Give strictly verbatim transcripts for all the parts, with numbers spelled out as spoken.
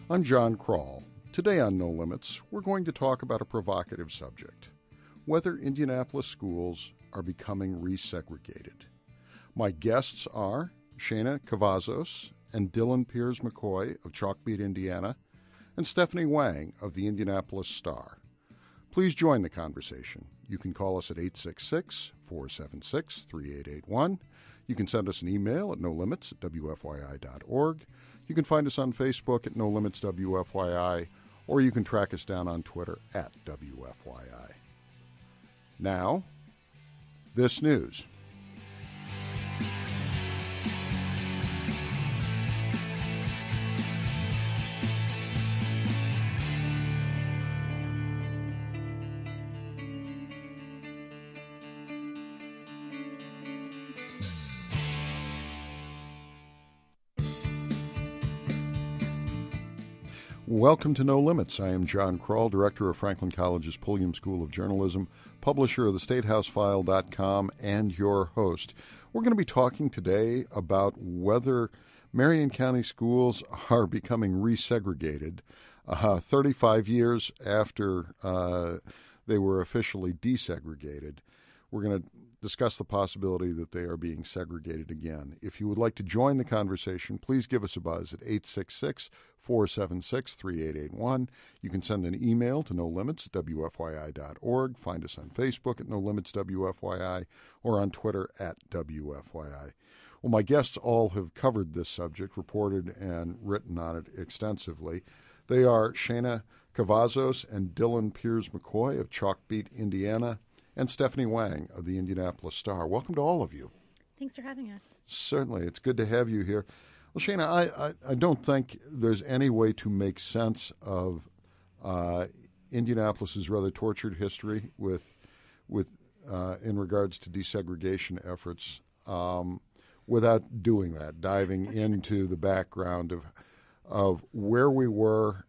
I'm John Kroll. Today on No Limits, we're going to talk about a provocative subject, whether Indianapolis schools are becoming resegregated. My guests are Shana Cavazos and Dylan Piers McCoy of Chalkbeat, Indiana, and Stephanie Wang of the Indianapolis Star. Please join the conversation. You can call us at eight six six, four seven six, three eight eight one. You can send us an email at no limits at w f y i dot org. You can find us on Facebook at No Limits W F Y I, or you can track us down on Twitter at W F Y I. Now, this news. Welcome to No Limits. I am John Kroll, director of Franklin College's Pulliam School of Journalism, publisher of the state house file dot com, and your host. We're going to be talking today about whether Marion County schools are becoming resegregated uh, thirty-five years after uh, they were officially desegregated. We're going to discuss the possibility that they are being segregated again. If you would like to join the conversation, please give us a buzz at eight six six, four seven six, three eight eight one. You can send an email to no limits at w f y i dot org. Find us on Facebook at No Limits W F Y I or on Twitter at W F Y I. Well, my guests all have covered this subject, reported and written on it extensively. They are Shana Cavazos and Dylan Piers McCoy of Chalkbeat, Indiana, and Stephanie Wang of the Indianapolis Star. Welcome to all of you. Thanks for having us. Certainly. It's good to have you here. Well, Shana, I, I, I don't think there's any way to make sense of uh, Indianapolis's rather tortured history with, with uh, in regards to desegregation efforts um, without doing that, diving into the background of of where we were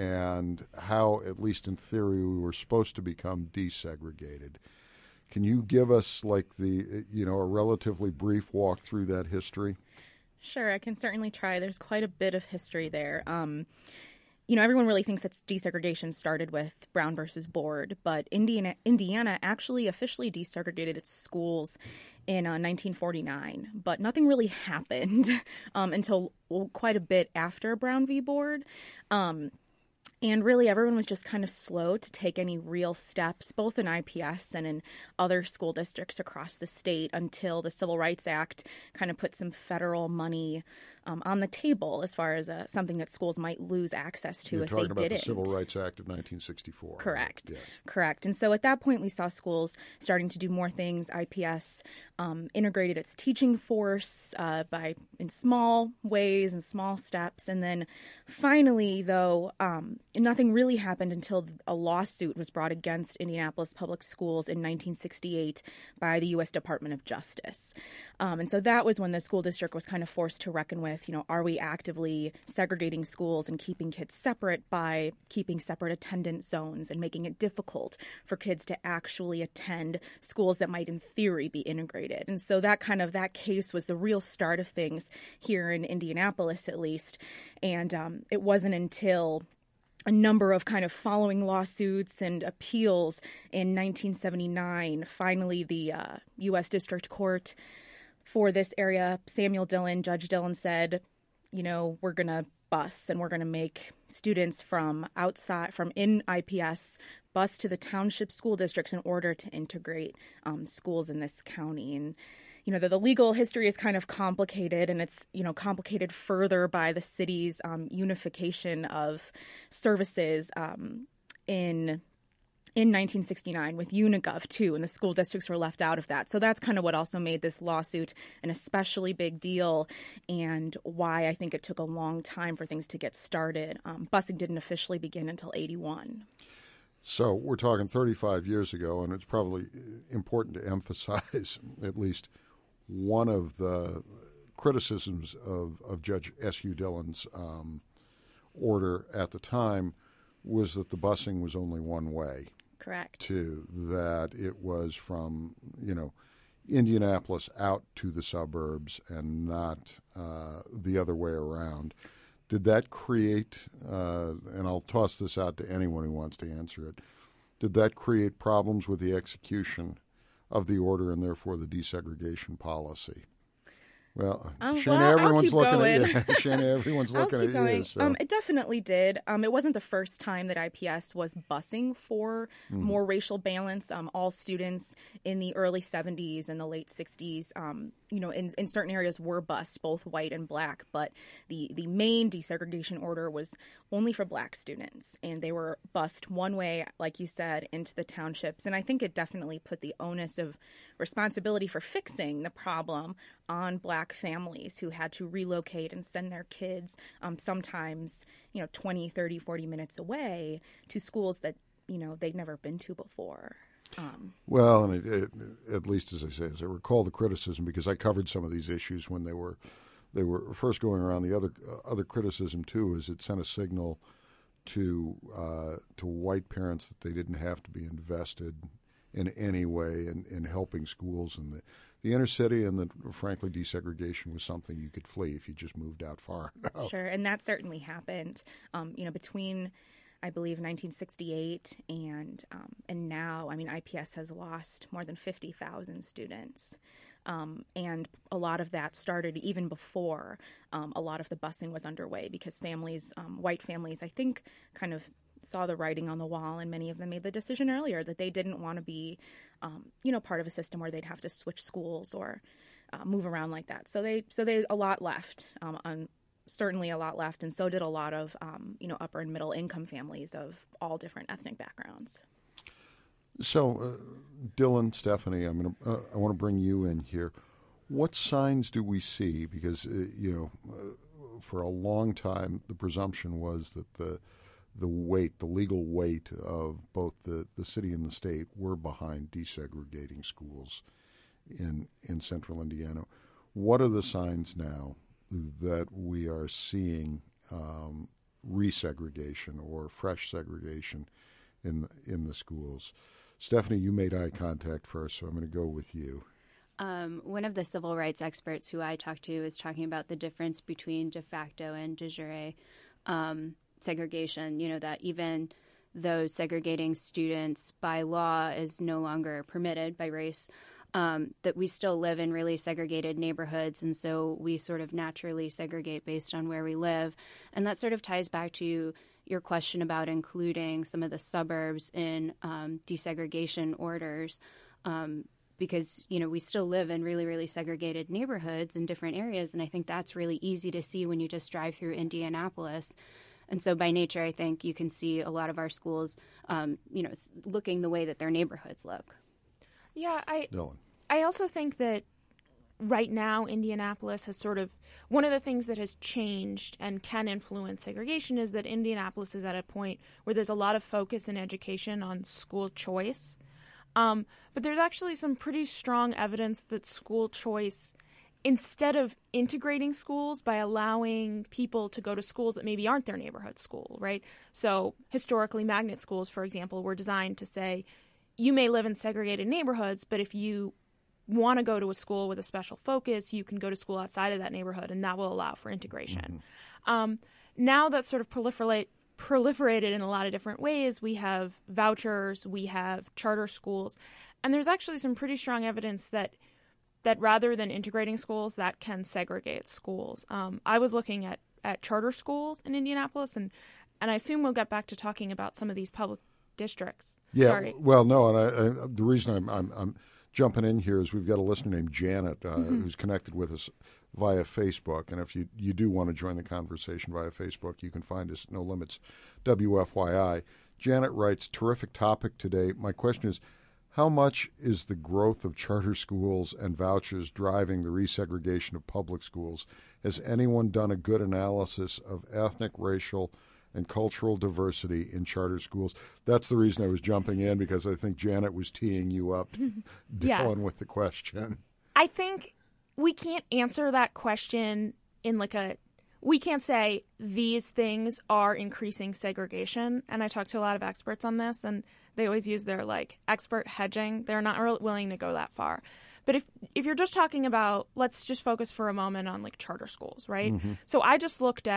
and how, at least in theory, we were supposed to become desegregated. Can you give us, like, the, you know, a relatively brief walk through that history? Sure, I can certainly try. There's quite a bit of history there. Um, you know, everyone really thinks that desegregation started with Brown versus Board, but Indiana, Indiana actually officially desegregated its schools in uh, nineteen forty-nine. But nothing really happened um, until quite a bit after Brown v. Board. Um And really, everyone was just kind of slow to take any real steps, both in I P S and in other school districts across the state, until the Civil Rights Act kind of put some federal money um, on the table as far as uh, something that schools might lose access to You're if they talking about didn't. the Civil Rights Act of nineteen sixty-four. Correct. Right? Yes. Correct. And so at that point, we saw schools starting to do more things. I P S um, integrated its teaching force uh, by in small ways and small steps. And then finally, though, um, nothing really happened until a lawsuit was brought against Indianapolis Public Schools in nineteen sixty-eight by the U S Department of Justice. Um, and so that was when the school district was kind of forced to reckon with, you know, are we actively segregating schools and keeping kids separate by keeping separate attendance zones and making it difficult for kids to actually attend schools that might in theory be integrated. And so that kind of, that case was the real start of things here in Indianapolis, at least. And um, it wasn't until a number of kind of following lawsuits and appeals in nineteen seventy-nine, finally the uh, U S District Court for this area, Samuel Dillon, Judge Dillon said, you know, we're going to bus and we're going to make students from outside, from in I P S, bus to the township school districts in order to integrate um, schools in this county. And you know, the, the legal history is kind of complicated, and it's, you know, complicated further by the city's um, unification of services um, in in nineteen sixty-nine with Unigov, too, and the school districts were left out of that. So that's kind of what also made this lawsuit an especially big deal and why I think it took a long time for things to get started. Um, busing didn't officially begin until eighty-one. So we're talking thirty-five years ago, and it's probably important to emphasize at least one of the criticisms of, of Judge S U. Dillon's um, order at the time was that the busing was only one way. Correct. To that it was from, you know, Indianapolis out to the suburbs and not uh, the other way around. did that create, uh, and I'll toss this out to anyone who wants to answer it, did that create problems with the execution of the order and therefore the desegregation policy? Well, um, Shana, well, everyone's looking going. at you. Shana, everyone's looking I'll keep at going. you. So. Um, it definitely did. Um, it wasn't the first time that I P S was busing for mm. more racial balance. Um, all students in the early seventies and the late sixties, um, you know, in, in certain areas were bused, both white and black. But the, the main desegregation order was only for black students. And they were bused one way, like you said, into the townships. And I think it definitely put the onus of responsibility for fixing the problem on black families who had to relocate and send their kids um, sometimes, you know, twenty, thirty, forty minutes away to schools that, you know, they'd never been to before. Um, well, and it, it, at least, as I say, as I recall the criticism, because I covered some of these issues when they were they were first going around, the other uh, other criticism, too, is it sent a signal to uh, to white parents that they didn't have to be invested in any way in, in helping schools in the, the inner city, and that, frankly, desegregation was something you could flee if you just moved out far enough. Sure, and that certainly happened. Um, you know, between, I believe, nineteen sixty-eight and um, and now, I mean, I P S has lost more than fifty thousand students. Um, and a lot of that started even before um, a lot of the busing was underway, because families, um, white families, I think, kind of saw the writing on the wall, and many of them made the decision earlier that they didn't want to be, um, you know, part of a system where they'd have to switch schools or uh, move around like that. So they, so they, a lot left, um, on certainly a lot left, and so did a lot of, um, you know, upper and middle income families of all different ethnic backgrounds. So, uh, Dylan, Stephanie, I'm gonna, uh, I want to bring you in here. What signs do we see? Because uh, you know, uh, for a long time, the presumption was that the the weight, the legal weight of both the, the city and the state were behind desegregating schools in in central Indiana. What are the signs now that we are seeing um, resegregation or fresh segregation in the, in the schools? Stephanie, you made eye contact first, so I'm going to go with you. Um, one of the civil rights experts who I talked to is talking about the difference between de facto and de jure um, segregation, you know, that even though segregating students by law is no longer permitted by race, um, that we still live in really segregated neighborhoods, and so we sort of naturally segregate based on where we live. And that sort of ties back to your question about including some of the suburbs in um, desegregation orders, um, because, you know, we still live in really, really segregated neighborhoods in different areas, and I think that's really easy to see when you just drive through Indianapolis. And so by nature, I think you can see a lot of our schools, um, you know, looking the way that their neighborhoods look. Yeah, I Dylan. I also think that right now Indianapolis has sort of, one of the things that has changed and can influence segregation is that Indianapolis is at a point where there's a lot of focus in education on school choice. Um, but there's actually some pretty strong evidence that school choice, instead of integrating schools by allowing people to go to schools that maybe aren't their neighborhood school, right? So historically, magnet schools, for example, were designed to say, you may live in segregated neighborhoods, but if you want to go to a school with a special focus, you can go to school outside of that neighborhood, and that will allow for integration. Mm-hmm. Um, now that's sort of proliferate, proliferated in a lot of different ways. We have vouchers, we have charter schools, and there's actually some pretty strong evidence that that rather than integrating schools, that can segregate schools. Um, I was looking at, at charter schools in Indianapolis, and, and I assume we'll get back to talking about some of these public districts. Yeah, Sorry. well, no, and I, I, the reason I'm, I'm, I'm jumping in here is we've got a listener named Janet uh, mm-hmm. who's connected with us via Facebook, and if you, you do want to join the conversation via Facebook, you can find us at No Limits W F Y I. Janet writes, terrific topic today. My question is, how much is the growth of charter schools and vouchers driving the resegregation of public schools? Has anyone done a good analysis of ethnic, racial, and cultural diversity in charter schools? That's the reason I was jumping in, because I think Janet was teeing you up, yeah. Dylan, with the question. I think we can't answer that question in like a, we can't say these things are increasing segregation. And I talked to a lot of experts on this, and they always use their like expert hedging. They're not really willing to go that far. But if if you're just talking about, let's just focus for a moment on like charter schools, right? Mm-hmm. So I just looked at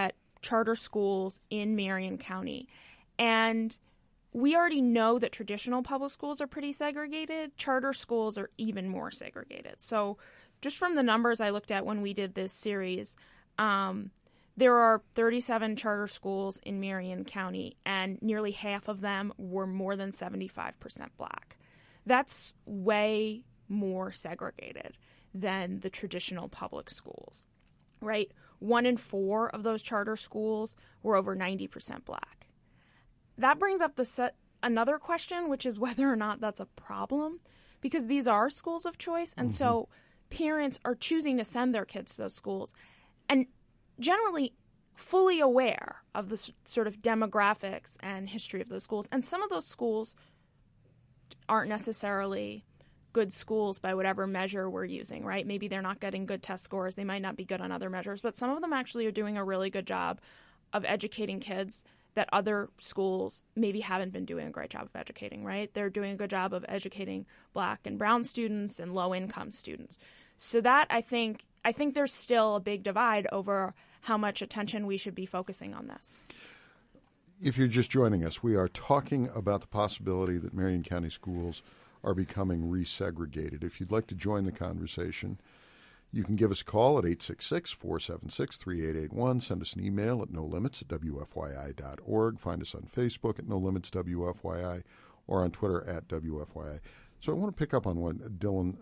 charter schools in Marion County. And we already know that traditional public schools are pretty segregated. Charter schools are even more segregated. So just from the numbers I looked at when we did this series, um, there are thirty-seven charter schools in Marion County, and nearly half of them were more than seventy-five percent black. That's way more segregated than the traditional public schools, right? One in four of those charter schools were over ninety percent black. That brings up the set, another question, which is whether or not that's a problem, because these are schools of choice, and mm-hmm. so parents are choosing to send their kids to those schools, and generally fully aware of the sort of demographics and history of those schools. And some of those schools aren't necessarily good schools by whatever measure we're using, right? Maybe they're not getting good test scores. They might not be good on other measures, but some of them actually are doing a really good job of educating kids that other schools maybe haven't been doing a great job of educating, right? They're doing a good job of educating black and brown students and low-income students. So that, I think, I think there's still a big divide over how much attention we should be focusing on this. If you're just joining us, we are talking about the possibility that Marion County schools are becoming resegregated. If you'd like to join the conversation, you can give us a call at eight six six, four seven six, three eight eight one. Send us an email at no limits at w f y i dot org. Find us on Facebook at no limits w f y i or on Twitter at w f y i. So I want to pick up on what Dylan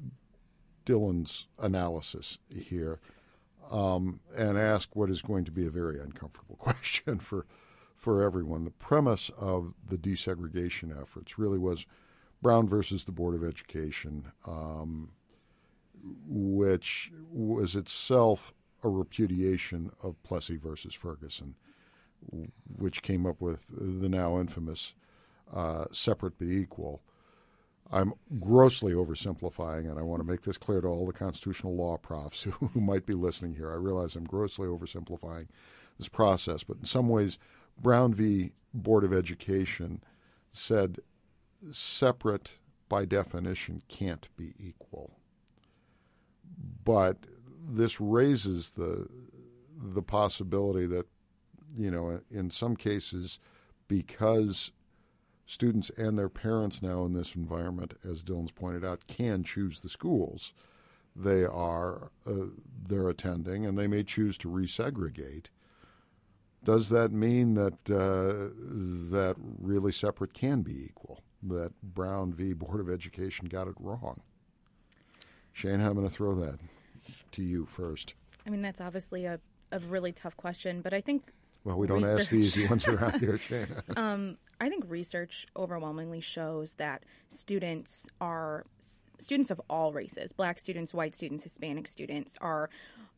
Dylan's analysis here um, and ask what is going to be a very uncomfortable question for for everyone. The premise of the desegregation efforts really was Brown versus the Board of Education, um, which was itself a repudiation of Plessy versus Ferguson, which came up with the now infamous uh, separate but equal. I'm grossly oversimplifying, and I want to make this clear to all the constitutional law profs who, who might be listening here. I realize I'm grossly oversimplifying this process, but in some ways, Brown v. Board of Education said separate, by definition, can't be equal. But this raises the the possibility that, you know, in some cases, because students and their parents now in this environment, as Dylan's pointed out, can choose the schools they are uh, they're attending, and they may choose to resegregate. Does that mean that uh, that really separate can be equal? That Brown v. Board of Education got it wrong? Shane, I'm going to throw that to you first. I mean, that's obviously a, a really tough question, but I think Well, we don't research. ask the easy ones around here, Shane. um, I think research overwhelmingly shows that students are students of all races, black students, white students, Hispanic students, are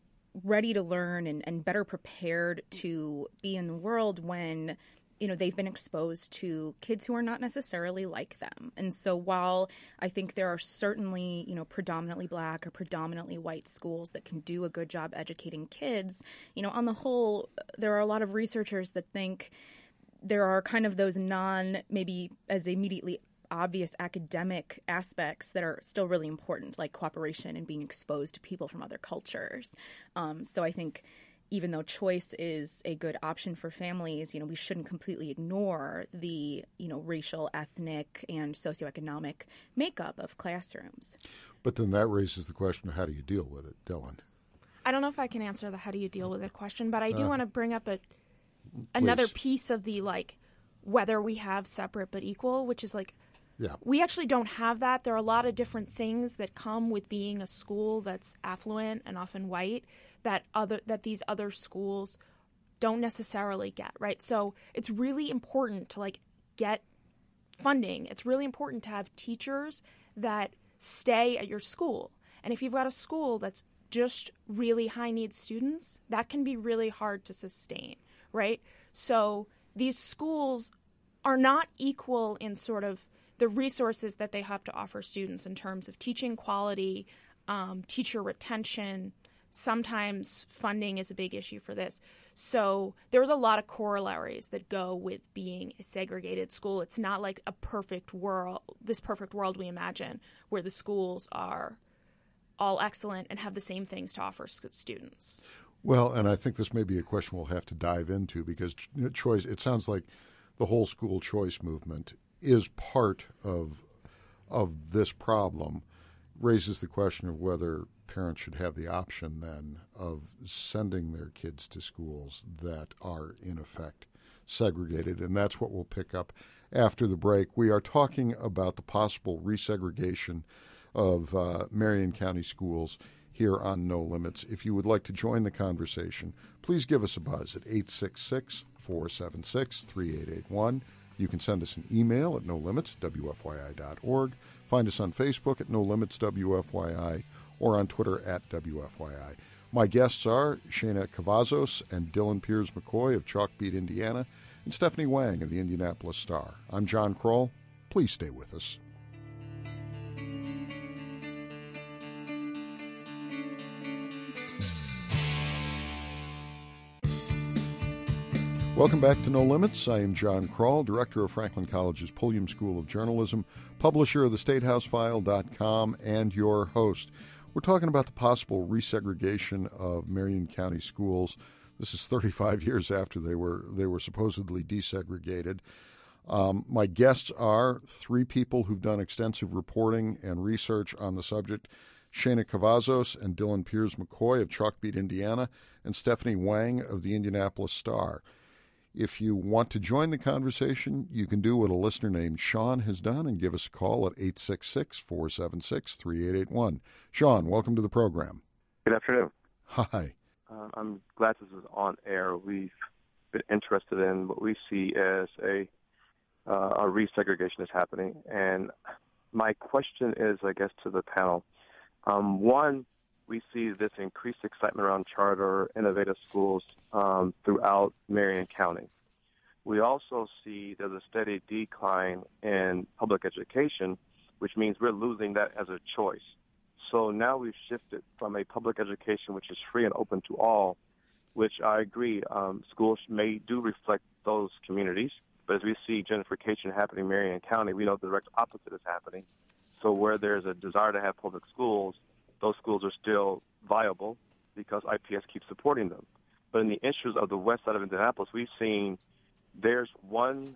ready to learn and, and better prepared to be in the world when, you know, they've been exposed to kids who are not necessarily like them. And so while I think there are certainly, you know, predominantly black or predominantly white schools that can do a good job educating kids, you know, on the whole, there are a lot of researchers that think there are kind of those non, maybe as immediately obvious academic aspects that are still really important, like cooperation and being exposed to people from other cultures. Um, so I think even though choice is a good option for families, you know, we shouldn't completely ignore the, you know, racial, ethnic, and socioeconomic makeup of classrooms. But then that raises the question of how do you deal with it, Dylan? I don't know if I can answer the how do you deal with it question, but I do uh, want to bring up a another piece of the, like, whether we have separate but equal, which is like, yeah. we actually don't have that. There are a lot of different things that come with being a school that's affluent and often white that other that these other schools don't necessarily get, right? So it's really important to, like, get funding. It's really important to have teachers that stay at your school. And if you've got a school that's just really high-needs students, that can be really hard to sustain, right? So these schools are not equal in sort of the resources that they have to offer students in terms of teaching quality, um, teacher retention. Sometimes funding is a big issue for this. So there's a lot of corollaries that go with being a segregated school. It's not like a perfect world, this perfect world we imagine, where the schools are all excellent and have the same things to offer students. Well, and I think this may be a question we'll have to dive into because choice, it sounds like the whole school choice movement is part of of this problem, raises the question of whether parents should have the option then of sending their kids to schools that are in effect segregated, and that's what we'll pick up after the break. We are talking about the possible resegregation of uh, Marion County schools here on No Limits. If you would like to join the conversation, please give us a buzz at eight six six, four seven six, three eight eight one. You can send us an email at no limits w f y i dot org. Find us on Facebook at No Limits W F Y I or on Twitter at W F Y I. My guests are Shana Cavazos and Dylan Piers McCoy of Chalkbeat, Indiana, and Stephanie Wang of the Indianapolis Star. I'm John Kroll. Please stay with us. Welcome back to No Limits. I am John Kroll, director of Franklin College's Pulliam School of Journalism, publisher of the state house file dot com, and your host. We're talking about the possible resegregation of Marion County schools. This is thirty-five years after they were they were supposedly desegregated. Um, my guests are three people who've done extensive reporting and research on the subject: Shana Cavazos and Dylan Piers McCoy of Chalkbeat, Indiana, and Stephanie Wang of the Indianapolis Star. If you want to join the conversation, you can do what a listener named Sean has done and give us a call at eight six six, four seven six, three eight eight one. Sean, welcome to the program. Good afternoon. Hi. Uh, I'm glad this is on air. We've been interested in what we see as a, uh, a resegregation is happening. And my question is, I guess, to the panel. Um, one, we see this increased excitement around charter innovative schools um, throughout Marion County. We also see there's a steady decline in public education, which means we're losing that as a choice. So now we've shifted from a public education which is free and open to all, which I agree, um, schools may do reflect those communities, but as we see gentrification happening in Marion County, we know the direct opposite is happening. So where there's a desire to have public schools, those schools are still viable because I P S keeps supporting them. But in the issues of the west side of Indianapolis, we've seen there's one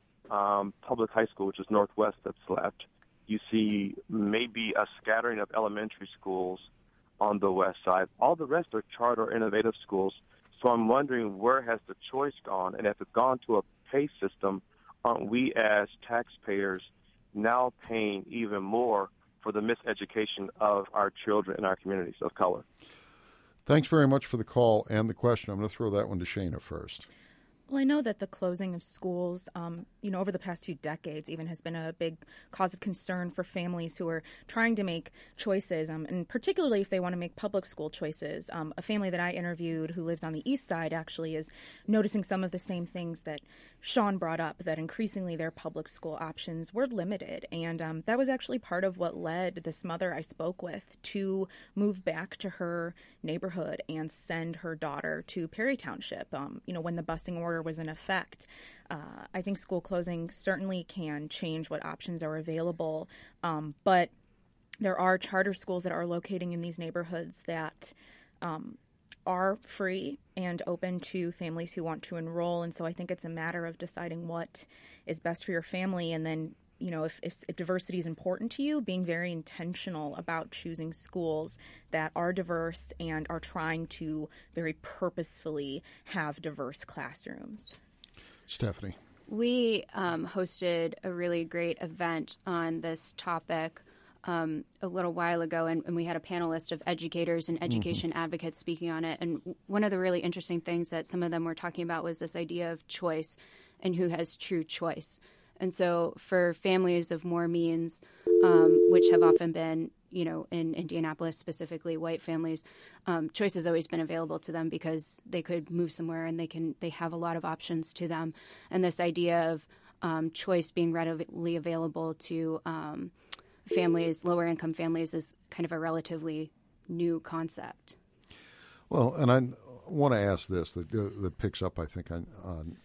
um, public high school, which is Northwest, that's left. You see maybe a scattering of elementary schools on the west side. All the rest are charter innovative schools. So I'm wondering, where has the choice gone? And if it's gone to a pay system, aren't we as taxpayers now paying even more for the miseducation of our children in our communities of color? Thanks very much for the call and the question. I'm going to throw that one to Shana first. Well, I know that the closing of schools, um, you know, over the past few decades even has been a big cause of concern for families who are trying to make choices, um, and particularly if they want to make public school choices. Um, a family that I interviewed who lives on the east side actually is noticing some of the same things that Sean brought up, that increasingly their public school options were limited. And um, that was actually part of what led this mother I spoke with to move back to her neighborhood and send her daughter to Perry Township, um, you know, when the busing order was in effect. Uh, I think school closing certainly can change what options are available, um, but there are charter schools that are locating in these neighborhoods that um, are free and open to families who want to enroll, and so I think it's a matter of deciding what is best for your family, and then, you know, if, if, if diversity is important to you, being very intentional about choosing schools that are diverse and are trying to very purposefully have diverse classrooms. Stephanie. We um, hosted a really great event on this topic um, a little while ago, and, and we had a panelist of educators and education mm-hmm. advocates speaking on it. And one of the really interesting things that some of them were talking about was this idea of choice and who has true choice. And so for families of more means, um, which have often been, you know, in Indianapolis specifically, white families, um, choice has always been available to them because they could move somewhere and they can they have a lot of options to them. And this idea of um, choice being readily available to um, families, lower income families, is kind of a relatively new concept. Well, and I want to ask this that, uh, that picks up, I think, on, on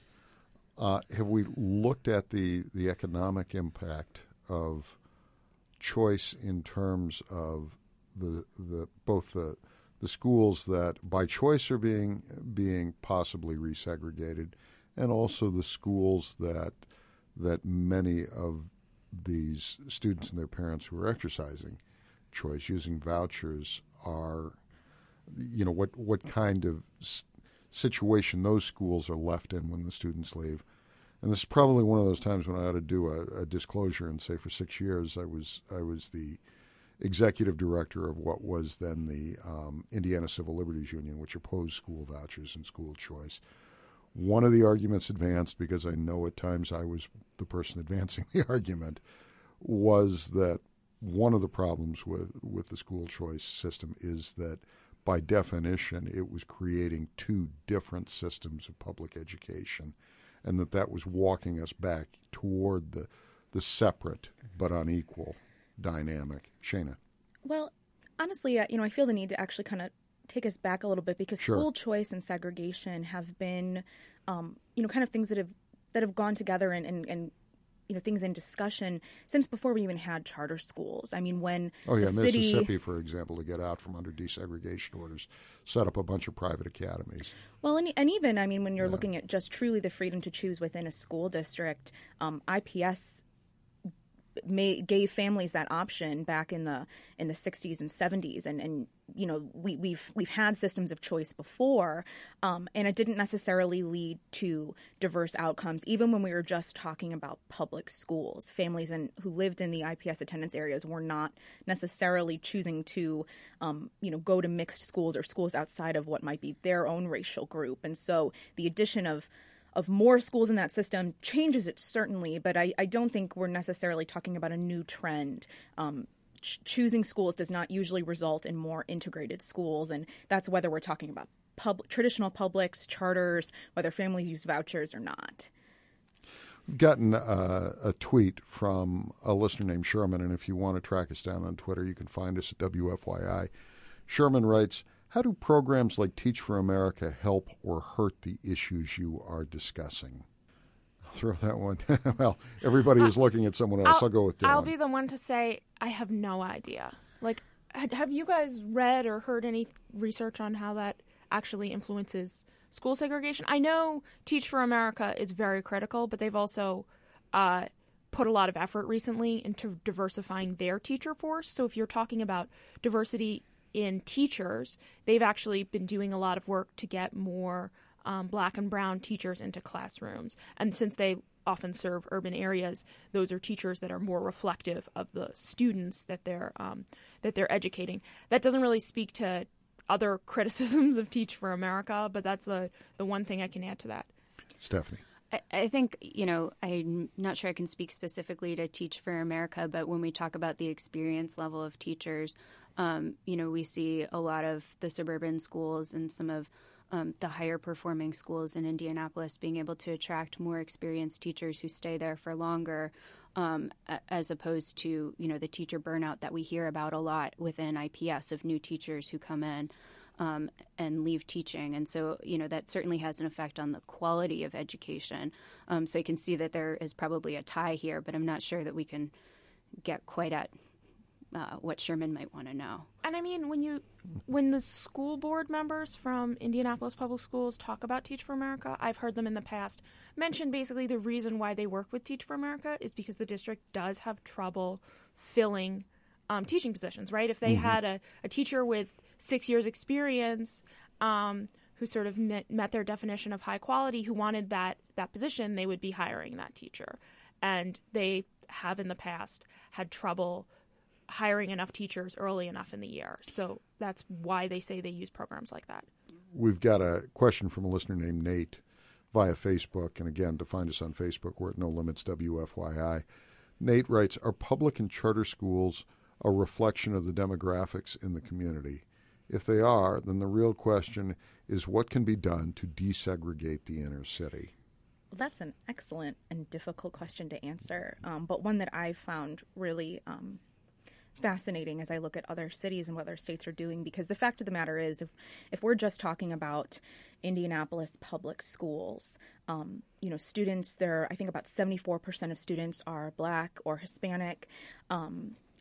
Uh, have we looked at the, the economic impact of choice in terms of the the both the the schools that by choice are being being possibly resegregated, and also the schools that that many of these students and their parents who are exercising choice using vouchers are, you know, what what kind of s- situation those schools are left in when the students leave. And this is probably one of those times when I ought to do a, a disclosure and say for six years I was I was the executive director of what was then the um, Indiana Civil Liberties Union, which opposed school vouchers and school choice. One of the arguments advanced, because I know at times I was the person advancing the argument, was that one of the problems with, with the school choice system is that by definition it was creating two different systems of public education, and that that was walking us back toward the the separate but unequal dynamic. Shana. Well, honestly, uh, you know, I feel the need to actually kind of take us back a little bit, because Sure. school choice and segregation have been, um, you know, kind of things that have that have gone together and, and, and you know, things in discussion since before we even had charter schools. I mean, when Oh, yeah, the city, Mississippi, for example, to get out from under desegregation orders, set up a bunch of private academies. well, and, and even, I mean, when you're Yeah. looking at just truly the freedom to choose within a school district, um, I P S May, gave families that option back in the in the sixties and seventies, and and you know we we've we've had systems of choice before, um, and it didn't necessarily lead to diverse outcomes. Even when we were just talking about public schools, families in, who lived in the I P S attendance areas were not necessarily choosing to um, you know go to mixed schools or schools outside of what might be their own racial group, and so the addition of of more schools in that system changes it certainly, but I, I don't think we're necessarily talking about a new trend. Um, ch- choosing schools does not usually result in more integrated schools, and that's whether we're talking about pub- traditional publics, charters, whether families use vouchers or not. We've gotten uh, a tweet from a listener named Sherman, and if you want to track us down on Twitter, you can find us at W F Y I. Sherman writes, how do programs like Teach for America help or hurt the issues you are discussing? I'll throw that one. Well, everybody is looking at someone else. I'll, I'll go with Dylan. I'll be the one to say I have no idea. Like, have you guys read or heard any research on how that actually influences school segregation? I know Teach for America is very critical, but they've also uh, put a lot of effort recently into diversifying their teacher force. So if you're talking about diversity in teachers, they've actually been doing a lot of work to get more um, black and brown teachers into classrooms. And since they often serve urban areas, those are teachers that are more reflective of the students that they're um, that they're educating. That doesn't really speak to other criticisms of Teach for America, but that's the, the one thing I can add to that. Stephanie. I, I think, you know, I'm not sure I can speak specifically to Teach for America, but when we talk about the experience level of teachers, um, you know, we see a lot of the suburban schools and some of um, the higher performing schools in Indianapolis being able to attract more experienced teachers who stay there for longer, um, as opposed to, you know, the teacher burnout that we hear about a lot within I P S of new teachers who come in Um, and leave teaching. And so, you know, that certainly has an effect on the quality of education. Um, so I can see that there is probably a tie here, but I'm not sure that we can get quite at uh, what Sherman might want to know. And I mean, when you, when the school board members from Indianapolis Public Schools talk about Teach for America, I've heard them in the past mention basically the reason why they work with Teach for America is because the district does have trouble filling um, teaching positions, right? If they mm-hmm. had a, a teacher with six years experience um, who sort of met, met their definition of high quality, who wanted that, that position, they would be hiring that teacher. And they have in the past had trouble hiring enough teachers early enough in the year. So that's why they say they use programs like that. We've got a question from a listener named Nate via Facebook. And again, to find us on Facebook, we're at No Limits W F Y I. Nate writes, are public and charter schools a reflection of the demographics in the community? If they are, then the real question is what can be done to desegregate the inner city? Well, that's an excellent and difficult question to answer, um, but one that I've found really um, fascinating as I look at other cities and what other states are doing, because the fact of the matter is, if, if we're just talking about Indianapolis public schools, um, you know, students there, I think about seventy-four percent of students are Black or Hispanic. Um,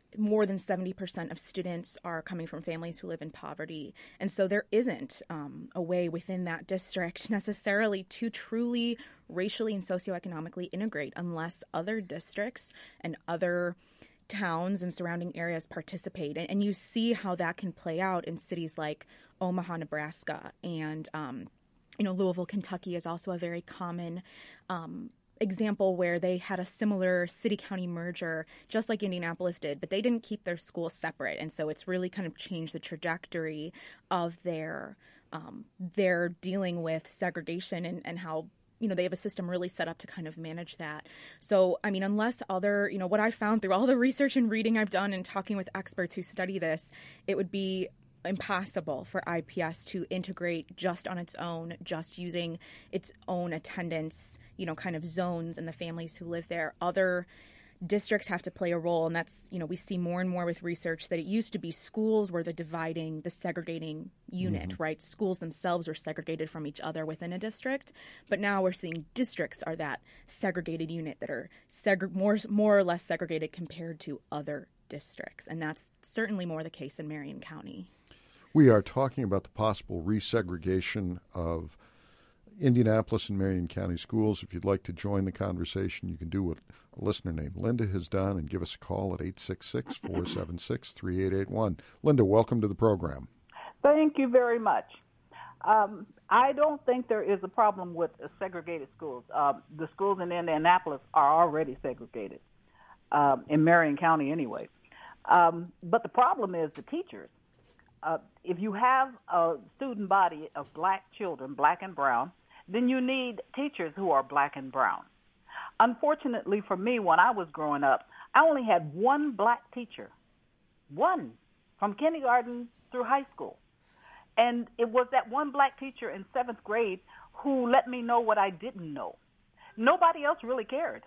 more than seventy percent of students are coming from families who live in poverty. And so there isn't um, a way within that district necessarily to truly racially and socioeconomically integrate unless other districts and other towns and surrounding areas participate. And, and you see how that can play out in cities like Omaha, Nebraska, and um, you know, Louisville, Kentucky is also a very common um example where they had a similar city-county merger, just like Indianapolis did, but they didn't keep their schools separate. And so it's really kind of changed the trajectory of their um, their dealing with segregation and, and how, you know, they have a system really set up to kind of manage that. So, I mean, unless other, you know, what I found through all the research and reading I've done and talking with experts who study this, it would be impossible for I P S to integrate just on its own, just using its own attendance, you know, kind of zones and the families who live there. Other districts have to play a role, and that's, you know, we see more and more with research that it used to be schools were the dividing, the segregating unit, mm-hmm. right? Schools themselves were segregated from each other within a district, but now we're seeing districts are that segregated unit that are seg- more, more or less segregated compared to other districts, and that's certainly more the case in Marion County. We are talking about the possible resegregation of Indianapolis and Marion County schools. If you'd like to join the conversation, you can do what a listener named Linda has done and give us a call at eight six six, four seven six, three eight eight one. Linda, welcome to the program. Thank you very much. Um, I don't think there is a problem with segregated schools. Uh, the schools in Indianapolis are already segregated, um, in Marion County anyway. Um, but the problem is the teachers. Uh, if you have a student body of black children, black and brown, then you need teachers who are black and brown. Unfortunately for me, when I was growing up, I only had one black teacher, one, from kindergarten through high school. And it was that one black teacher in seventh grade who let me know what I didn't know. Nobody else really cared.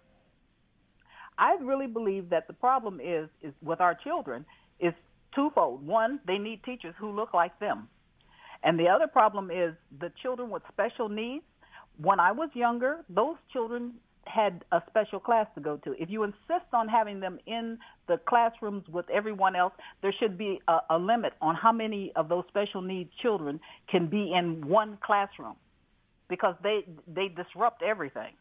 I really believe that the problem is, is with our children is twofold. One, they need teachers who look like them. And the other problem is the children with special needs. When I was younger, those children had a special class to go to. If you insist on having them in the classrooms with everyone else, there should be a, a limit on how many of those special needs children can be in one classroom, because they they disrupt everything.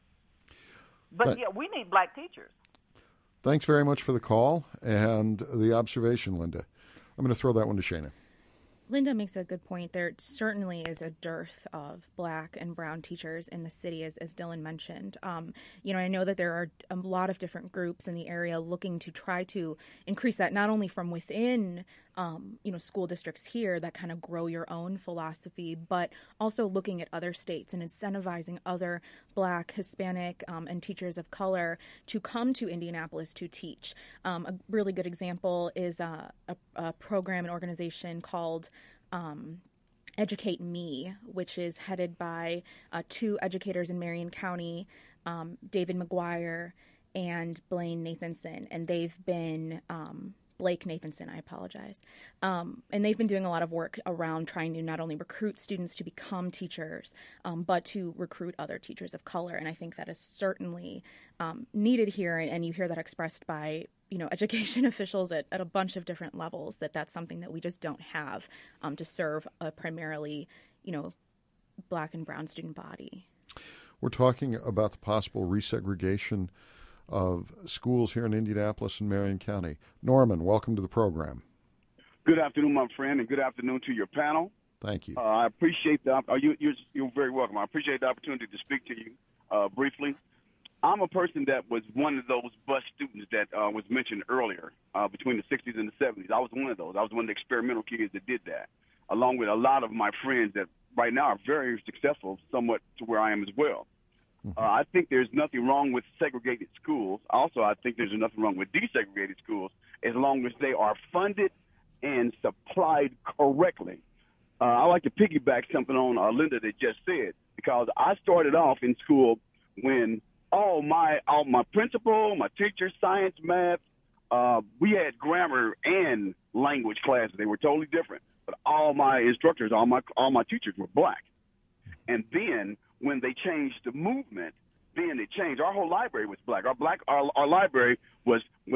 But, but yeah, we need black teachers. Thanks very much for the call and the observation, Linda. I'm going to throw that one to Shana. Linda makes a good point. There certainly is a dearth of black and brown teachers in the city, as, as Dylan mentioned. Um, you know, I know that there are a lot of different groups in the area looking to try to increase that, not only from within, um, you know, school districts here that kind of grow your own philosophy, but also looking at other states and incentivizing other black, Hispanic, um, and teachers of color to come to Indianapolis to teach. Um, a really good example is uh, a, a program, an organization called Um, Educate Me, which is headed by uh, two educators in Marion County, um, David McGuire and Blaine Nathanson. And they've been, um, Blake Nathanson, I apologize. Um, and they've been doing a lot of work around trying to not only recruit students to become teachers, um, but to recruit other teachers of color. And I think that is certainly um, needed here. And, and you hear that expressed by you know, education officials at, at a bunch of different levels, that that's something that we just don't have um, to serve a primarily, you know, black and brown student body. We're talking about the possible resegregation of schools here in Indianapolis and Marion County. Norman, welcome to the program. Good afternoon, my friend, and good afternoon to your panel. Thank you. Uh, I appreciate the uh, you, you're, you're very welcome. I appreciate the opportunity to speak to you uh, briefly. I'm a person that was one of those bus students that uh, was mentioned earlier uh, between the sixties and the seventies. I was one of those. I was one of the experimental kids that did that, along with a lot of my friends that right now are very successful, somewhat to where I am as well. Mm-hmm. Uh, I think there's nothing wrong with segregated schools. Also, I think there's nothing wrong with desegregated schools as long as they are funded and supplied correctly. Uh, I like to piggyback something on uh, Linda that just said, because I started off in school when all my all my principal, my teachers, science, math, uh, we had grammar and language classes. They were totally different. But all my instructors, all my all my teachers were black. And then when they changed the movement, then it changed. Our whole library was black. Our black our, our library was was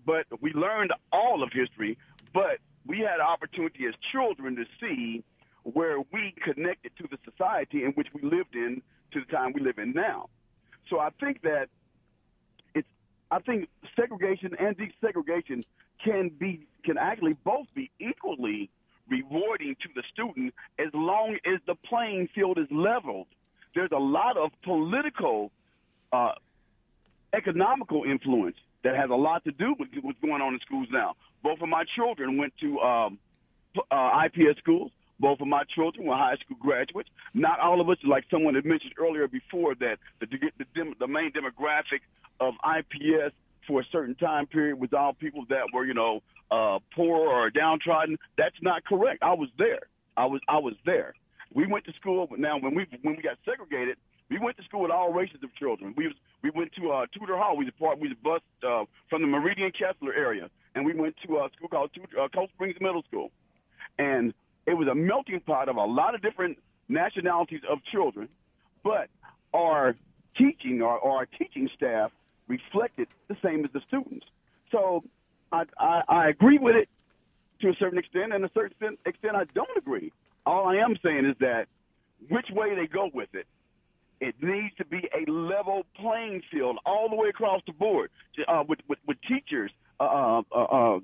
but we learned all of history, but we had an opportunity as children to see where we connected to the society in which we lived in to the time we live in now. So I think that it's, I think segregation and desegregation can be, can actually both be equally rewarding to the student as long as the playing field is leveled. There's a lot of political, uh, economical influence that has a lot to do with what's going on in schools now. Both of my children went to um, uh, I P S schools. Both of my children were high school graduates. Not all of us, like someone had mentioned earlier before, that the the, the, the main demographic of I P S for a certain time period was all people that were, you know, uh, poor or downtrodden. That's not correct. I was there. I was I was there. We went to school. Now, when we when we got segregated, we went to school with all races of children. We was, we went to uh, Tudor Hall. We was part. We was bused uh, from the Meridian Kessler area, and we went to a school called Tudor, uh, Cold Springs Middle School, and it was a melting pot of a lot of different nationalities of children, but our teaching or our teaching staff reflected the same as the students. So I, I, I agree with it to a certain extent, and a certain extent I don't agree. All I am saying is that which way they go with it, it needs to be a level playing field all the way across the board uh, with, with, with teachers, uh, uh, uh,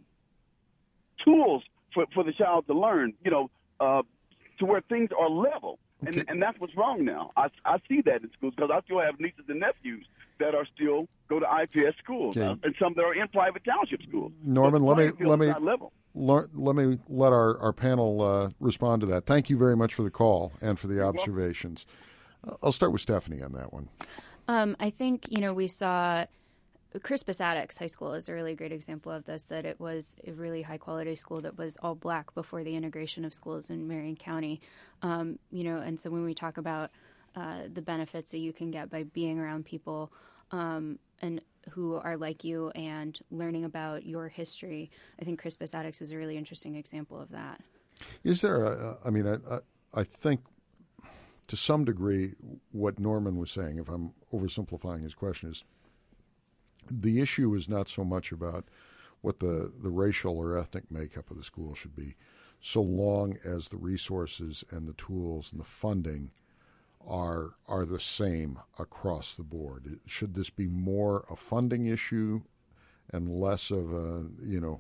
tools for, for the child to learn, you know, uh, to where things are level. Okay. And, and that's what's wrong now. I, I see that in schools because I still have nieces and nephews that are still go to I P S schools, okay. uh, and some that are in private township schools. Norman, let me let me let, let me let our our panel uh, respond to that. Thank you very much for the call and for the You're observations. Uh, I'll start with Stephanie on that one. Um, I think you know we saw Crispus Attucks High School is a really great example of this. That it was a really high quality school that was all black before the integration of schools in Marion County. Um, you know, and so when we talk about uh, the benefits that you can get by being around people um, and who are like you and learning about your history, I think Crispus Attucks is a really interesting example of that. Is there a, I mean, I, I, I think to some degree what Norman was saying, if I'm oversimplifying his question, is the issue is not so much about what the, the racial or ethnic makeup of the school should be, so long as the resources and the tools and the funding are are the same across the board. Should this be more a funding issue and less of a, you know,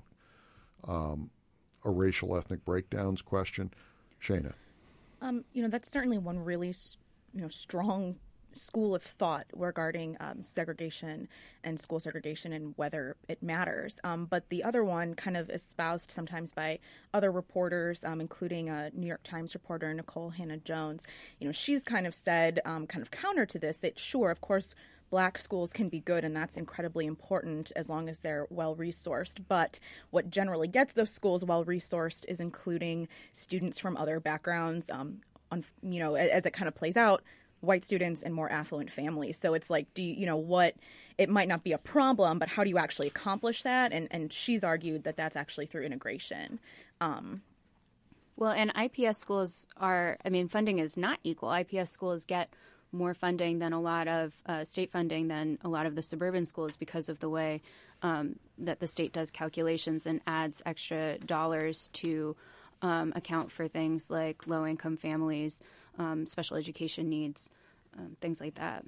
um, a racial ethnic breakdowns question? Shana. Um, you know, that's certainly one really, you know, strong school of thought regarding um, segregation and school segregation and whether it matters. Um, but the other one, kind of espoused sometimes by other reporters, um, including a New York Times reporter, Nicole Hannah-Jones, you know, she's kind of said, um, kind of counter to this, that sure, of course, black schools can be good, and that's incredibly important as long as they're well-resourced. But what generally gets those schools well-resourced is including students from other backgrounds, um, on, you know, as it kind of plays out, white students and more affluent families. So it's like, do you, you know, what, it might not be a problem, but how do you actually accomplish that? And and she's argued that that's actually through integration. Um, well, and I P S schools are, I mean, funding is not equal. I P S schools get more funding than a lot of uh, state funding than a lot of the suburban schools because of the way um, that the state does calculations and adds extra dollars to um, account for things like low-income families, Um, special education needs, um, things like that.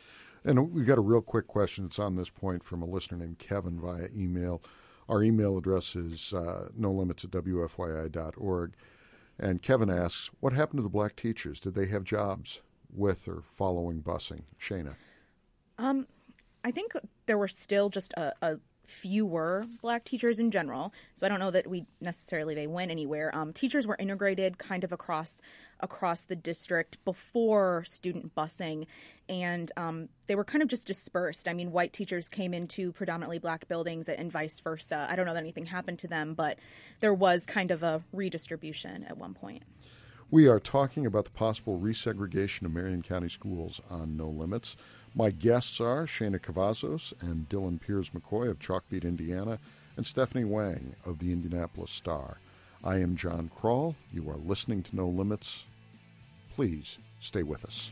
And we've got a real quick question that's on this point from a listener named Kevin via email. Our email address is uh, no limits at w f y i dot org. And Kevin asks, what happened to the black teachers? Did they have jobs with or following busing? Shana. Um, I think there were still just a, a fewer black teachers in general. So I don't know that we necessarily they went anywhere. Um, teachers were integrated kind of across across the district before student busing, and um, they were kind of just dispersed. I mean, white teachers came into predominantly black buildings and vice versa. I don't know that anything happened to them, but there was kind of a redistribution at one point. We are talking about the possible resegregation of Marion County schools on No Limits. My guests are Shana Cavazos and Dylan Piers McCoy of Chalkbeat, Indiana, and Stephanie Wang of the Indianapolis Star. I am John Kroll. You are listening to No Limits. Please stay with us.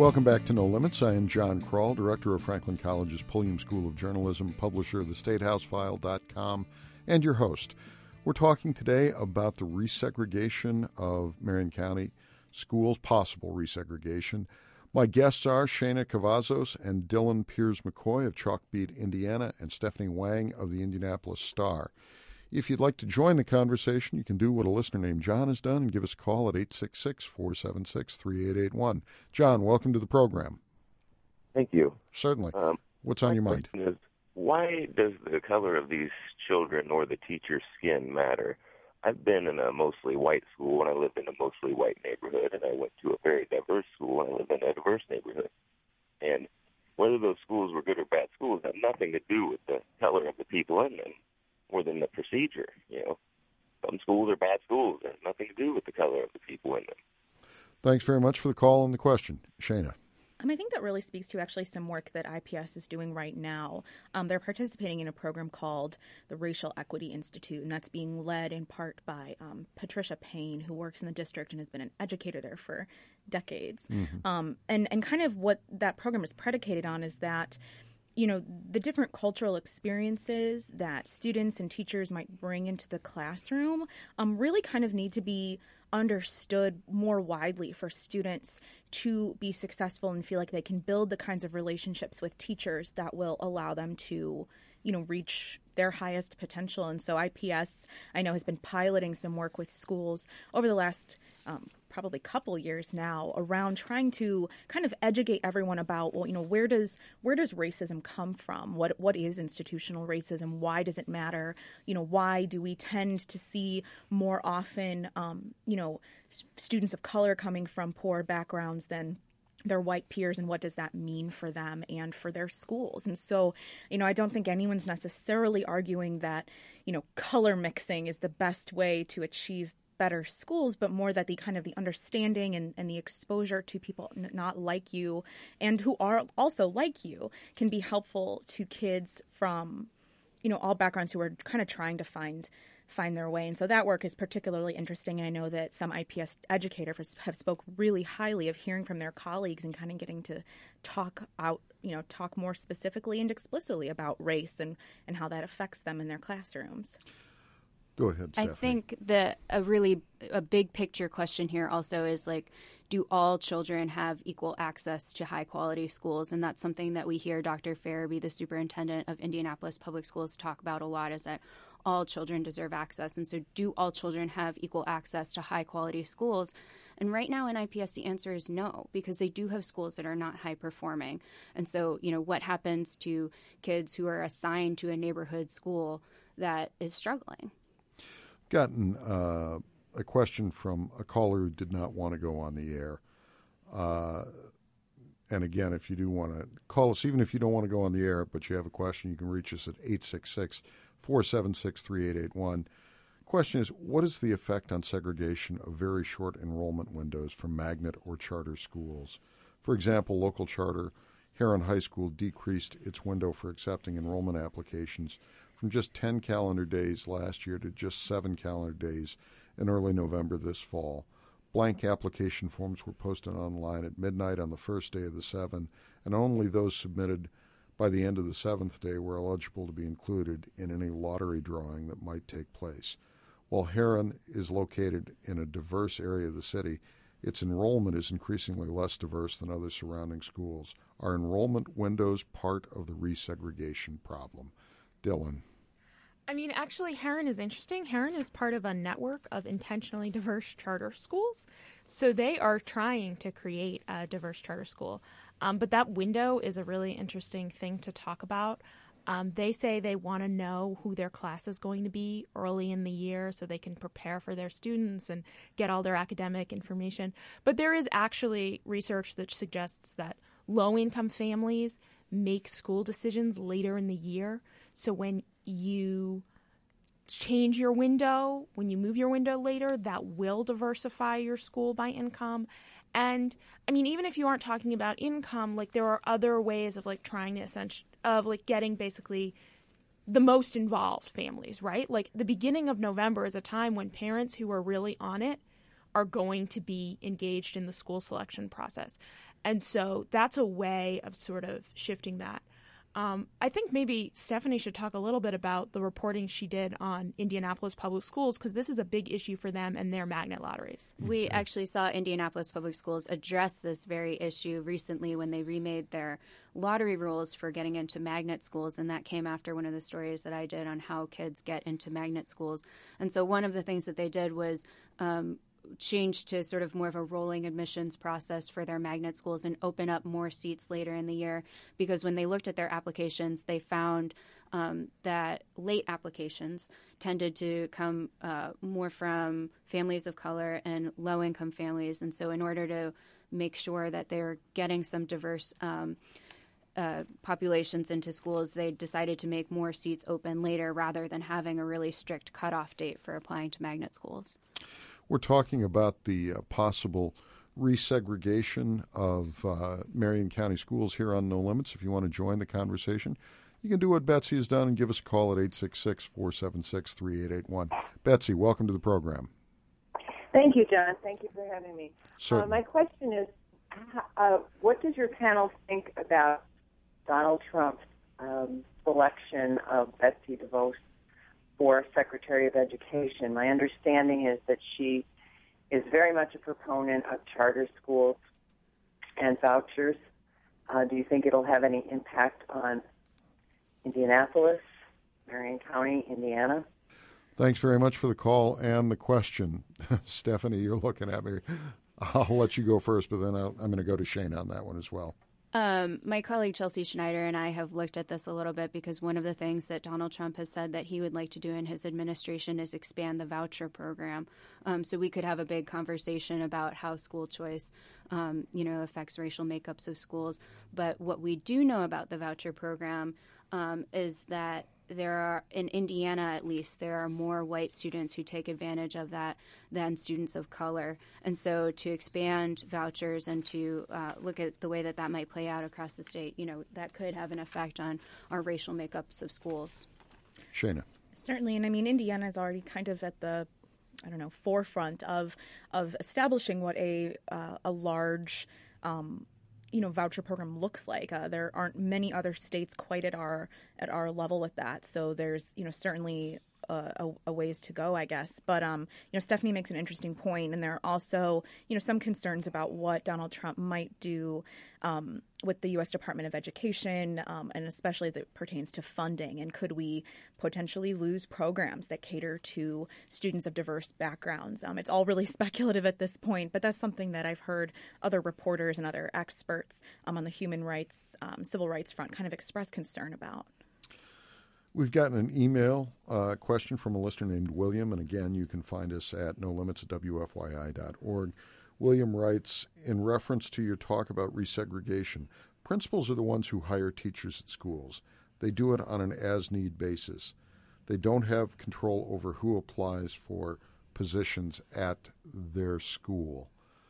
Welcome back to No Limits. I am John Kroll, director of Franklin College's Pulliam School of Journalism, publisher of the state house file dot com, and your host. We're talking today about the resegregation of Marion County schools, possible resegregation. My guests are Shana Cavazos and Dylan Piers-McCoy of Chalkbeat, Indiana, and Stephanie Wang of the Indianapolis Star. If you'd like to join the conversation, you can do what a listener named John has done and give us a call at eight six six, four seven six, three eight eight one. John, welcome to the program. Thank you. Certainly. Um, What's on my your mind? question is, why does the color of these children or the teacher's skin matter? I've been in a mostly white school, and I lived in a mostly white neighborhood, and I went to a very diverse school, and I lived in a diverse neighborhood. And whether those schools were good or bad schools had nothing to do with the color of the people in them, more than the procedure. You know, some schools are bad schools. It has nothing to do with the color of the people in them. Thanks very much for the call and the question. Shana. Um, I think that really speaks to actually some work that I P S is doing right now. Um, they're participating in a program called the Racial Equity Institute, and that's being led in part by um, Patricia Payne, who works in the district and has been an educator there for decades. Mm-hmm. Um, and, and kind of what that program is predicated on is that, you know, the different cultural experiences that students and teachers might bring into the classroom um, really kind of need to be understood more widely for students to be successful and feel like they can build the kinds of relationships with teachers that will allow them to, you know, reach their highest potential. And so I P S, I know, has been piloting some work with schools over the last um, probably couple years now around trying to kind of educate everyone about, well, you know, where does where does racism come from? What what is institutional racism? Why does it matter? You know, why do we tend to see more often, um, you know, students of color coming from poor backgrounds than their white peers, and what does that mean for them and for their schools? And so, you know, I don't think anyone's necessarily arguing that, you know, color mixing is the best way to achieve better schools, but more that the kind of the understanding and, and the exposure to people n- not like you and who are also like you can be helpful to kids from, you know, all backgrounds who are kind of trying to find find their way. And so that work is particularly interesting. And I know that some I P S educators have spoke really highly of hearing from their colleagues and kind of getting to talk out, you know, talk more specifically and explicitly about race and, and how that affects them in their classrooms. Go ahead, Stephanie. I think that a really a big picture question here also is, like, do all children have equal access to high quality schools? And that's something that we hear Doctor Farabee, the superintendent of Indianapolis Public Schools, talk about a lot, is that all children deserve access. And so do all children have equal access to high quality schools? And right now in I P S, the answer is no, because they do have schools that are not high performing. And so, you know, what happens to kids who are assigned to a neighborhood school that is struggling? Gotten uh, a question from a caller who did not want to go on the air. Uh, and again, if you do want to call us, even if you don't want to go on the air, but you have a question, you can reach us at eight six six, four seven six, three eight eight one. Question is, what is the effect on segregation of very short enrollment windows for magnet or charter schools? For example, local charter Heron High School decreased its window for accepting enrollment applications from just ten calendar days last year to just seven calendar days in early November this fall. Blank application forms were posted online at midnight on the first day of the seven, and only those submitted by the end of the seventh day were eligible to be included in any lottery drawing that might take place. While Heron is located in a diverse area of the city, its enrollment is increasingly less diverse than other surrounding schools. Are enrollment windows part of the resegregation problem? Dylan. I mean, actually, Heron is interesting. Heron is part of a network of intentionally diverse charter schools. So they are trying to create a diverse charter school. Um, but that window is a really interesting thing to talk about. Um, they say they want to know who their class is going to be early in the year so they can prepare for their students and get all their academic information. But there is actually research that suggests that low-income families make school decisions later in the year. So when you change your window, when you move your window later, that will diversify your school by income. And I mean, even if you aren't talking about income, like there are other ways of like trying to essentially of like getting basically the most involved families, right? Like the beginning of November is a time when parents who are really on it are going to be engaged in the school selection process. And so that's a way of sort of shifting that. Um, I think maybe Stephanie should talk a little bit about the reporting she did on Indianapolis Public Schools, because this is a big issue for them and their magnet lotteries. We actually saw Indianapolis Public Schools address this very issue recently when they remade their lottery rules for getting into magnet schools, and that came after one of the stories that I did on how kids get into magnet schools. And so one of the things that they did was um, change to sort of more of a rolling admissions process for their magnet schools and open up more seats later in the year, because when they looked at their applications, they found um, that late applications tended to come uh, more from families of color and low-income families. And so in order to make sure that they're getting some diverse um, uh, populations into schools, they decided to make more seats open later rather than having a really strict cutoff date for applying to magnet schools. We're talking about the uh, possible resegregation of uh, Marion County schools here on No Limits. If you want to join the conversation, you can do what Betsy has done and give us a call at eight six six, four seven six, three eight eight one. Betsy, welcome to the program. Thank you, John. Thank you for having me. Uh, my question is, uh, what does your panel think about Donald Trump's um, selection of Betsy DeVos for Secretary of Education? My understanding is that she is very much a proponent of charter schools and vouchers. Uh, do you think it'll have any impact on Indianapolis, Marion County, Indiana? Thanks very much for the call and the question. Stephanie, you're looking at me. I'll let you go first, but then I'll, I'm going to go to Shane on that one as well. Um, my colleague Chelsea Schneider and I have looked at this a little bit, because one of the things that Donald Trump has said that he would like to do in his administration is expand the voucher program. Um, so we could have a big conversation about how school choice, um, you know, affects racial makeups of schools. But what we do know about the voucher program um, is that there are, in Indiana at least, there are more white students who take advantage of that than students of color. And so to expand vouchers and to uh, look at the way that that might play out across the state, you know, that could have an effect on our racial makeups of schools. Shana. Certainly. And I mean, Indiana is already kind of at the, I don't know, forefront of of establishing what a uh, a large um you know, voucher program looks like. Uh, there aren't many other states quite at our at our level with that. So there's, you know, certainly uh, a, a ways to go, I guess. But, um, you know, Stephanie makes an interesting point, and there are also, you know, some concerns about what Donald Trump might do um, with the U S Department of Education, um, and especially as it pertains to funding. And could we potentially lose programs that cater to students of diverse backgrounds? Um, it's all really speculative at this point, but that's something that I've heard other reporters and other experts um, on the human rights, um, civil rights front kind of express concern about. We've gotten an email uh, question from a listener named William, and again, you can find us at no limits at w f y i dot org. William writes, in reference to your talk about resegregation, principals are the ones who hire teachers at schools. They do it on an as-need basis. They don't have control over who applies for positions at their school.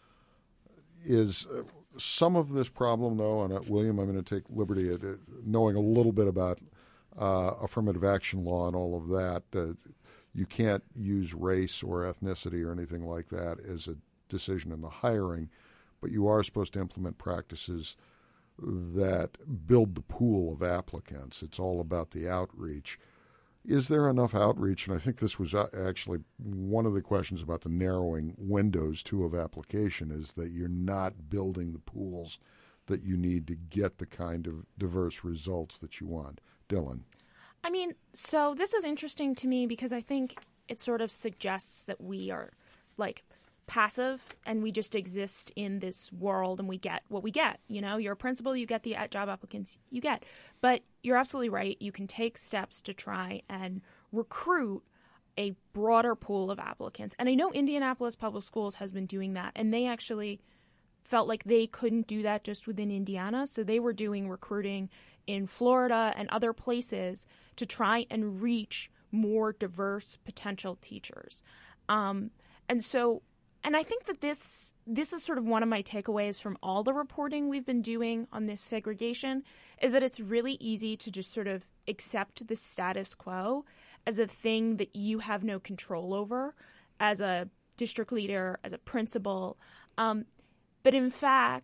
Is uh, some of this problem, though, and uh, William, I'm going to take liberty at uh, knowing a little bit about Uh, affirmative action law and all of that, uh, you can't use race or ethnicity or anything like that as a decision in the hiring, but you are supposed to implement practices that build the pool of applicants. It's all about the outreach. Is there enough outreach? And I think this was actually one of the questions about the narrowing windows, too, of application, is that you're not building the pools that you need to get the kind of diverse results that you want. Dylan. I mean, so this is interesting to me because I think it sort of suggests that we are, like, passive and we just exist in this world and we get what we get. You know, you're a principal, you get the job applicants you get. But you're absolutely right. You can take steps to try and recruit a broader pool of applicants. And I know Indianapolis Public Schools has been doing that, and they actually felt like they couldn't do that just within Indiana. So they were doing recruiting in Florida and other places to try and reach more diverse potential teachers. Um, and so, and I think that this this is sort of one of my takeaways from all the reporting we've been doing on this segregation, is that it's really easy to just sort of accept the status quo as a thing that you have no control over as a district leader, as a principal. Um, but in fact,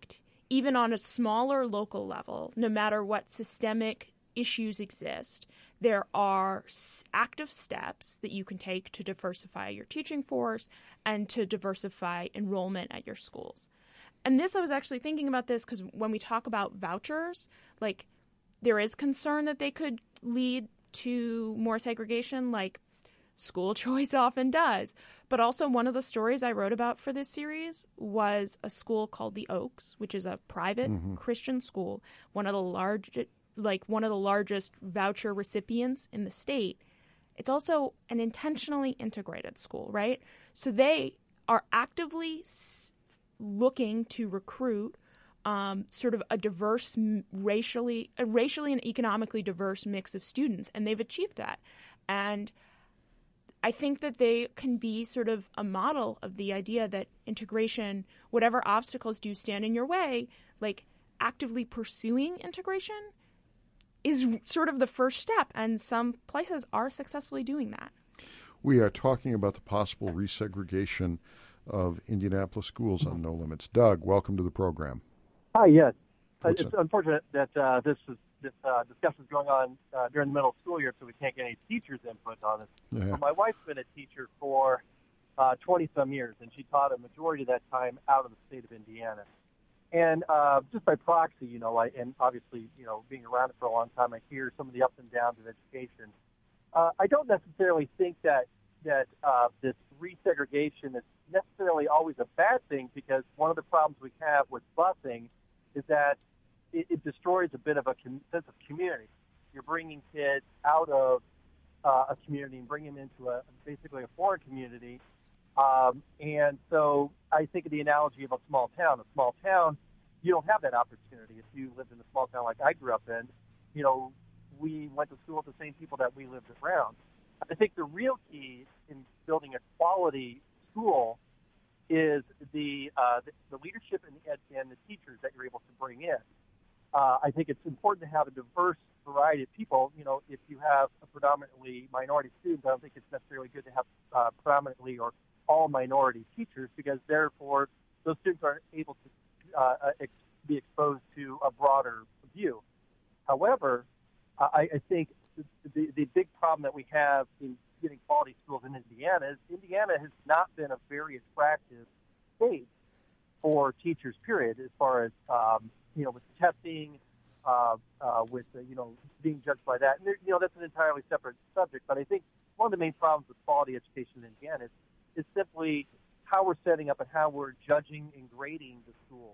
even on a smaller local level, no matter what systemic issues exist, there are active steps that you can take to diversify your teaching force and to diversify enrollment at your schools. And this, I was actually thinking about this because when we talk about vouchers, like there is concern that they could lead to more segregation, like school choice often does. But also one of the stories I wrote about for this series was a school called the Oaks, which is a private mm-hmm. Christian school, one of the large, like one of the largest voucher recipients in the state. It's also an intentionally integrated school, right? So they are actively s- looking to recruit um, sort of a diverse, racially, a racially and economically diverse mix of students, and they've achieved that. And I think that they can be sort of a model of the idea that integration, whatever obstacles do stand in your way, like actively pursuing integration is sort of the first step, and some places are successfully doing that. We are talking about the possible resegregation of Indianapolis schools on No Limits. Doug, welcome to the program. Hi, yes. What's it's it? unfortunate that uh, this is, this uh, discussion is going on uh, during the middle of school year, so we can't get any teachers' input on it. Yeah. But my wife's been a teacher for uh, twenty-some years, and she taught a majority of that time out of the state of Indiana. And uh, just by proxy, you know, I, and obviously, you know, being around it for a long time, I hear some of the ups and downs of education. Uh, I don't necessarily think that that uh, this resegregation is necessarily always a bad thing, because one of the problems we have with busing is that it, it destroys a bit of a com- sense of community. You're bringing kids out of uh, a community and bringing them into a basically a foreign community. Um, and so I think of the analogy of a small town. A small town, you don't have that opportunity. If you lived in a small town like I grew up in, you know, we went to school with the same people that we lived around. I think the real key in building a quality school is the uh, the, the leadership and the, and the teachers that you're able to bring in. Uh, I think it's important to have a diverse variety of people. You know, if you have a predominantly minority students, I don't think it's necessarily good to have uh, predominantly or all minority teachers, because therefore those students are able to uh, ex- be exposed to a broader view. However, uh, I, I think the, the big problem that we have in getting quality schools in Indiana is Indiana has not been a very attractive state for teachers, period, as far as, um, you know, with testing, uh, uh, with, uh, you know, being judged by that. And, there, you know, that's an entirely separate subject. But I think one of the main problems with quality education in Indiana is, is simply how we're setting up and how we're judging and grading the school.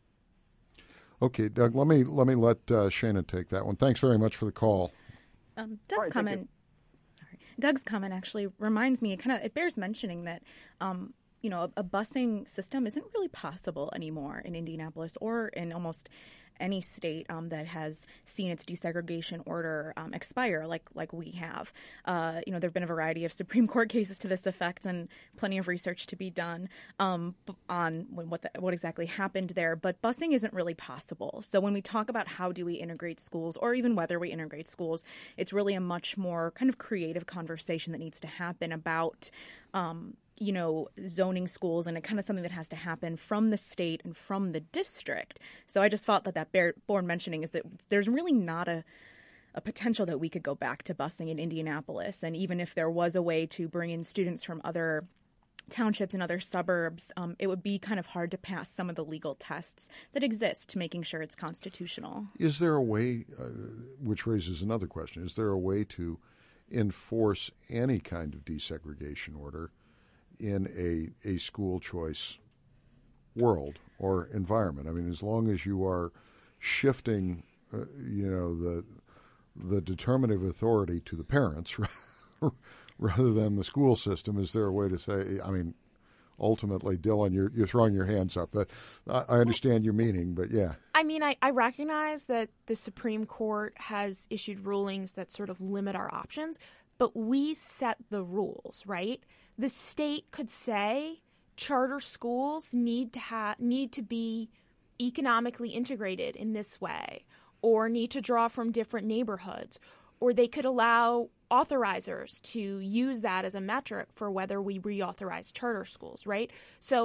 Okay, Doug, let me let me let uh, Shana take that one. Thanks very much for the call. Um, Doug's right, comment, sorry, Doug's comment actually reminds me. It kind of it bears mentioning that um, you know a, a busing system isn't really possible anymore in Indianapolis or in almost any state um, that has seen its desegregation order um, expire, like like we have. Uh, you know, there have been a variety of Supreme Court cases to this effect, and plenty of research to be done um, on what the, what exactly happened there. But busing isn't really possible. So when we talk about how do we integrate schools, or even whether we integrate schools, it's really a much more kind of creative conversation that needs to happen about Um, you know, zoning schools, and it kind of something that has to happen from the state and from the district. So I just thought that that bear, born mentioning is that there's really not a, a potential that we could go back to busing in Indianapolis. And even if there was a way to bring in students from other townships and other suburbs, um, it would be kind of hard to pass some of the legal tests that exist to making sure it's constitutional. Is there a way, uh, which raises another question, is there a way to enforce any kind of desegregation order in a, a school choice world or environment? I mean, as long as you are shifting, uh, you know, the the determinative authority to the parents rather than the school system, is there a way to say, I mean, ultimately, Dylan, you're, you're throwing your hands up. But I, I understand your meaning, but yeah. I mean, I, I recognize that the Supreme Court has issued rulings that sort of limit our options, but we set the rules, right? The state could say charter schools need to ha- need to be economically integrated in this way, or need to draw from different neighborhoods, or they could allow authorizers to use that as a metric for whether we reauthorize charter schools, right? So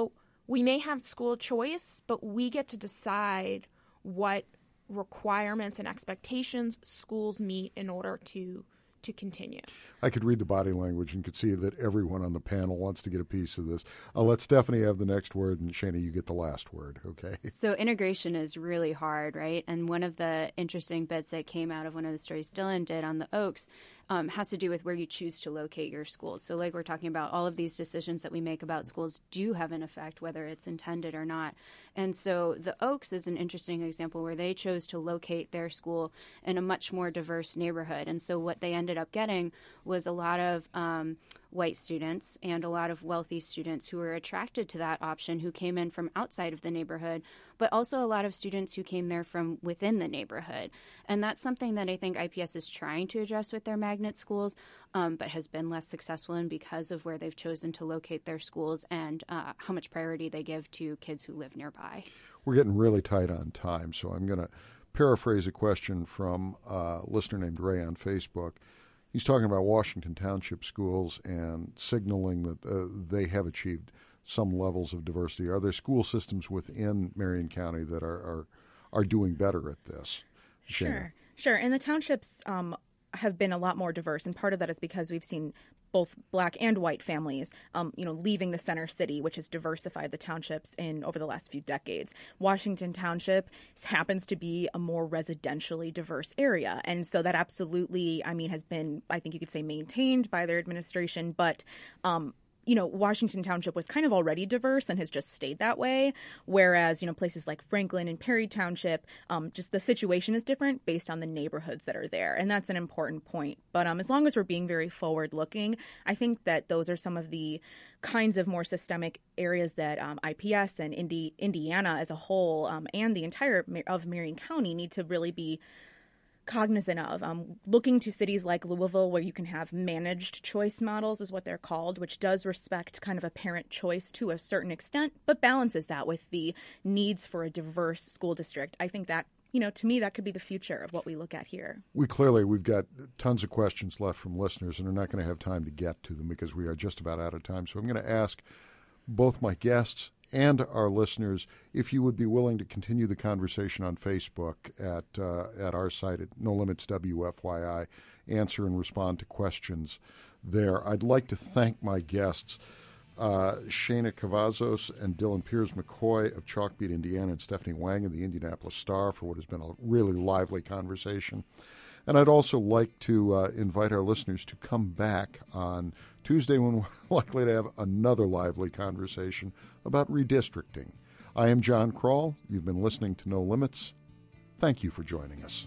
we may have school choice, but we get to decide what requirements and expectations schools meet in order to to continue. I could read the body language and could see that everyone on the panel wants to get a piece of this. I'll let Stephanie have the next word, and Shana, you get the last word, okay? So integration is really hard, right? And one of the interesting bits that came out of one of the stories Dylan did on the Oaks um, has to do with where you choose to locate your schools. So like we're talking about, all of these decisions that we make about schools do have an effect, whether it's intended or not. And so the Oaks is an interesting example where they chose to locate their school in a much more diverse neighborhood. And so what they ended up getting was a lot of um, white students and a lot of wealthy students who were attracted to that option, who came in from outside of the neighborhood, but also a lot of students who came there from within the neighborhood. And that's something that I think I P S is trying to address with their magnet schools, um, but has been less successful in because of where they've chosen to locate their schools and uh, how much priority they give to kids who live nearby. We're getting really tight on time, so I'm going to paraphrase a question from a listener named Ray on Facebook. He's talking about Washington Township schools and signaling that uh, they have achieved some levels of diversity. Are there school systems within Marion County that are are, are doing better at this? Sure, Shana. sure. And the townships um, have been a lot more diverse, and part of that is because we've seen both black and white families, um, you know, leaving the center city, which has diversified the townships in over the last few decades. Washington Township happens to be a more residentially diverse area. And so that absolutely, I mean, has been, I think you could say, maintained by their administration. But, um, you know, Washington Township was kind of already diverse and has just stayed that way. Whereas, you know, places like Franklin and Perry Township, um, just the situation is different based on the neighborhoods that are there. And that's an important point. But um, as long as we're being very forward looking, I think that those are some of the kinds of more systemic areas that um, I P S and Indi- Indiana as a whole um, and the entire of Marion County need to really be cognizant of. Um, looking to cities like Louisville, where you can have managed choice models is what they're called, which does respect kind of a parent choice to a certain extent, but balances that with the needs for a diverse school district. I think that, you know, to me, that could be the future of what we look at here. We clearly, we've got tons of questions left from listeners, and we're not going to have time to get to them because we are just about out of time. So I'm going to ask both my guests and our listeners if you would be willing to continue the conversation on Facebook at uh, at our site at No Limits W F Y I, answer and respond to questions there. I'd like to thank my guests, uh, Shana Cavazos and Dylan Piers McCoy of Chalkbeat, Indiana, and Stephanie Wang of the Indianapolis Star for what has been a really lively conversation. And I'd also like to uh, invite our listeners to come back on Tuesday when we're likely to have another lively conversation about redistricting. I am John Kroll. You've been listening to No Limits. Thank you for joining us.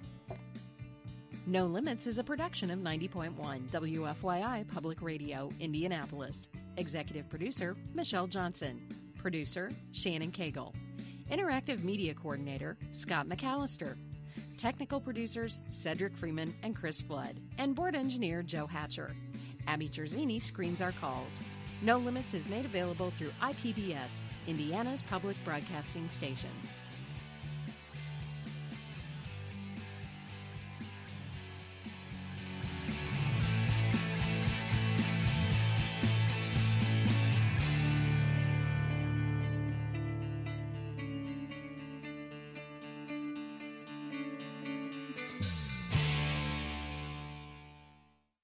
No Limits is a production of ninety point one W F Y I Public Radio, Indianapolis. Executive producer, Michelle Johnson. Producer, Shannon Cagle. Interactive Media Coordinator, Scott McAllister. Technical producers, Cedric Freeman and Chris Flood. And board engineer, Joe Hatcher. Abby Terzini screens our calls. No Limits is made available through I P B S, Indiana's public broadcasting stations. you